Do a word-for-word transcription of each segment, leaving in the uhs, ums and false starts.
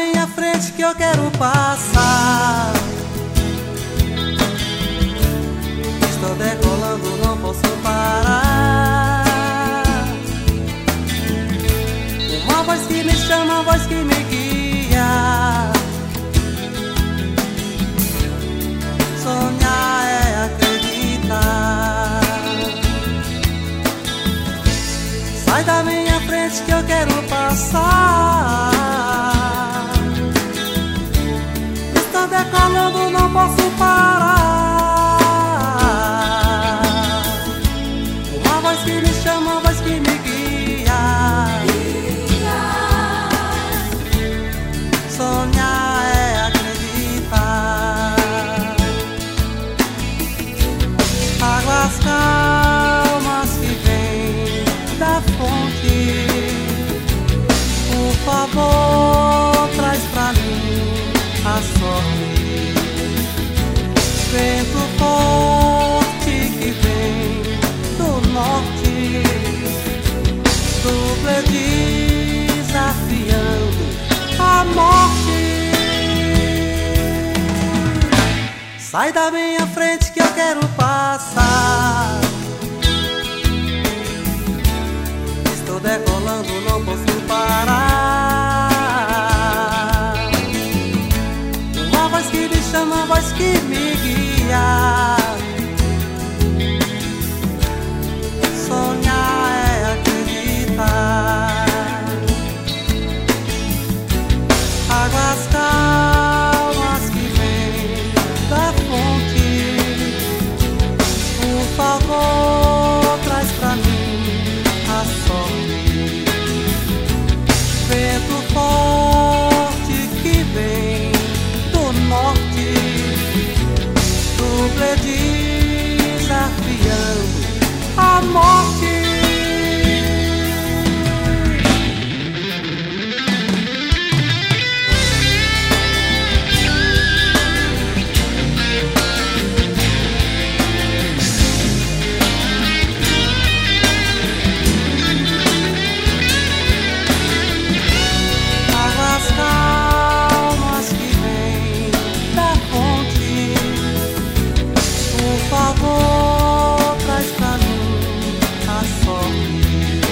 minha frente que eu quero passar. Estou decolando, não posso parar. Uma voz que me chama, uma voz que me guia. Sonhar é acreditar. Sai da minha frente que eu quero passar. Estou decolando, não posso parar. Uma voz que me chama, uma voz que me guia. Sonhar é acreditar. Águas calmas que vêm da fonte, por favor, traz pra mim a sorte. Vento forte que vem do norte, duble desafiando a morte. Sai da minha frente que eu quero passar. Estou decolando, não posso parar. Uma voz que me chama, uma voz que me guia. Sonhar é acreditar. Águas calmas que vêm da fonte, por favor, traz pra mim a sorte. Vento forte que vem do norte, duble desafiando a morte. Águas calmas que vêm da fonte, por favor, traz pra mim a sorte.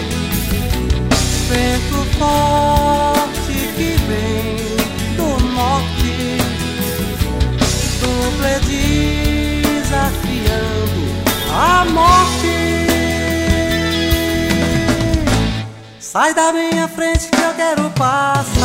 Vento forte que vem do norte, duble desafiando a morte. Sai da minha frente que eu quero passar.